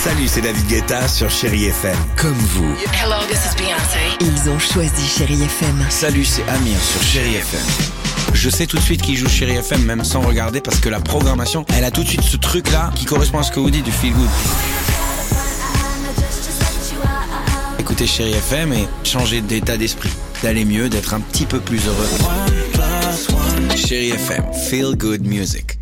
Salut, c'est David Guetta sur Chérie FM. Comme vous. Hello, this is Beyoncé. Ils ont choisi Chérie FM. Salut, c'est Amir sur Chérie FM. Je sais tout de suite qui joue Chérie FM, même sans regarder, parce que la programmation, elle a tout de suite ce truc-là qui correspond à ce que vous dites du feel good. Écoutez Chérie FM et changez d'état d'esprit, d'aller mieux, d'être un petit peu plus heureux. Chérie FM, feel good music.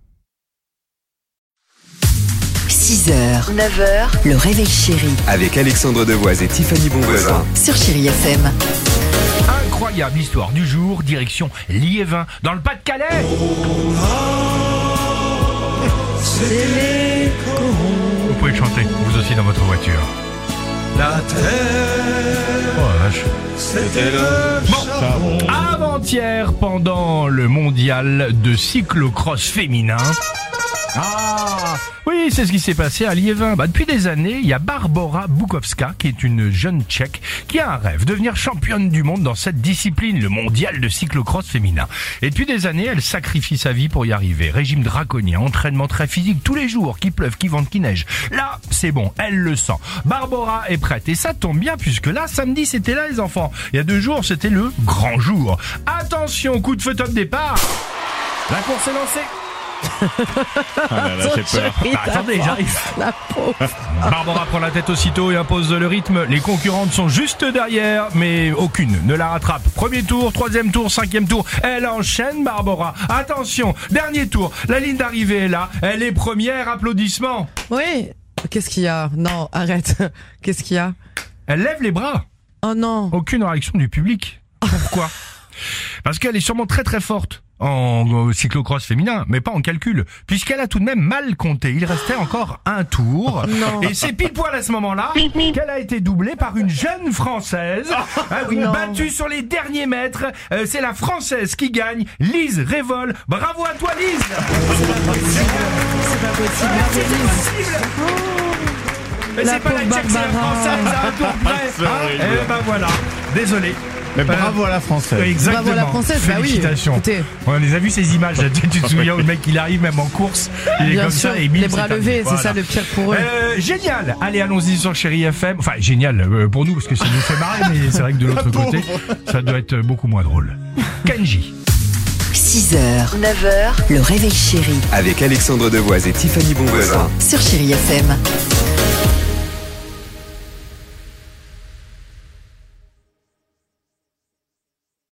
6h, 9h, le réveil chéri Avec Alexandre Devoise et Tiffany Bonvoisin. sur Chérie FM. Incroyable histoire du jour, direction Liévin, dans le Pas-de-Calais. Vous pouvez le chanter, vous aussi dans votre voiture. La terre. Oh la vache. C'était le charbon. Avant-hier, pendant le mondial de cyclocross féminin. Ah oui, c'est ce qui s'est passé à Liévin. Depuis des années, il y a Barbora Bukowska, qui est une jeune Tchèque, qui a un rêve, devenir championne du monde dans cette discipline, le mondial de cyclocross féminin. Et depuis des années, elle sacrifie sa vie pour y arriver. Régime draconien, entraînement très physique tous les jours, qu'il pleuve, qu'il vente, qu'il neige. Là, c'est bon, elle le sent. Barbora est prête. Et ça tombe bien, puisque là, samedi, c'était là les enfants. Il y a 2 jours, c'était le grand jour. Attention, coup de feu top départ. La course est lancée. Ah là là, j'ai peur. Attendez, j'arrive. La pauvre. Barbora prend la tête aussitôt et impose le rythme. Les concurrentes sont juste derrière, mais aucune ne la rattrape. Premier tour, 3e tour, 5e tour. Elle enchaîne, Barbora. Attention, dernier tour. La ligne d'arrivée est là. Elle est première. Applaudissements. Oui. Qu'est-ce qu'il y a? Non, arrête. Qu'est-ce qu'il y a? Elle lève les bras. Oh non. Aucune réaction du public. Pourquoi? Parce qu'elle est sûrement très très forte en cyclocross féminin, mais pas en calcul, puisqu'elle a tout de même mal compté. Il restait encore un tour. Non. Et c'est pile poil à ce moment-là qu'elle a été doublée par une jeune Française. Non. Battue sur les derniers mètres. C'est la Française qui gagne, Lise Révol. Bravo à toi, Lise. C'est pas possible. Mais La c'est pas la pauvre Tchèque, c'est la Barbara. Française à un tour près. Et ben voilà. Désolé. Mais bravo à la Française. Exactement. Bravo à la Française, bah oui. Félicitations. Écoutez. On les a vu ces images. Tu te souviens où le mec il arrive même en course, il est Bien comme sûr, ça et bim, les bras c'est levés, terminé. c'est ça le pire pour eux. Génial. Allez, allons-y sur Chérie FM. Enfin, génial pour nous parce que ça nous fait marrer, mais c'est vrai que de l'autre côté, ça doit être beaucoup moins drôle. Kenji. 6h, 9h, le réveil chéri Avec Alexandre Devoise et Tiffany Bonvoisin. sur Chérie FM.